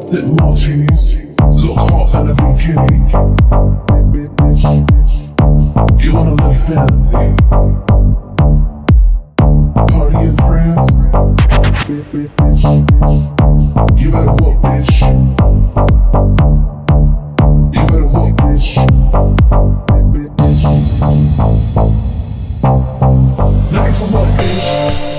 Sip martinis, look hot at a bikini. You wanna live fancy, party in France. You better walk, bitch. You better walk, bitch. Looking for what, bitch?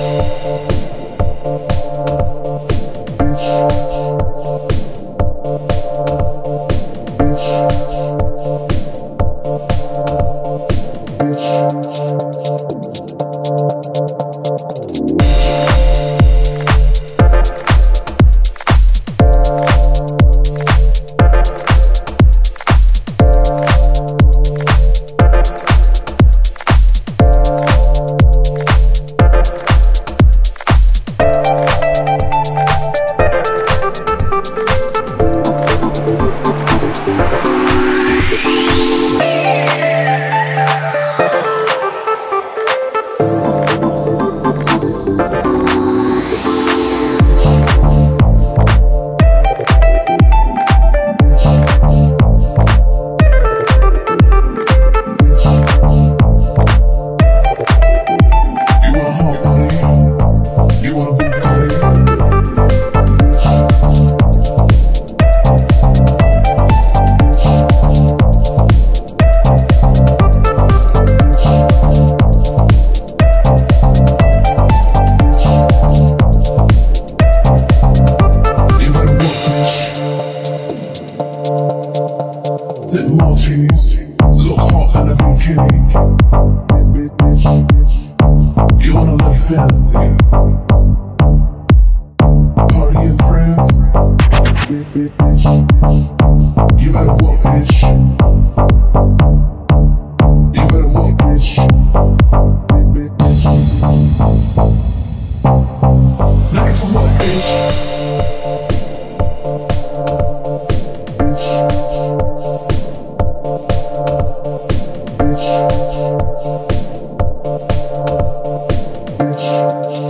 Sip martinis, look hot at a bikini. You wanna live fancy, party in France. You better walk, bitch. You better walk, bitch. Looking for what, bitch? Bitch.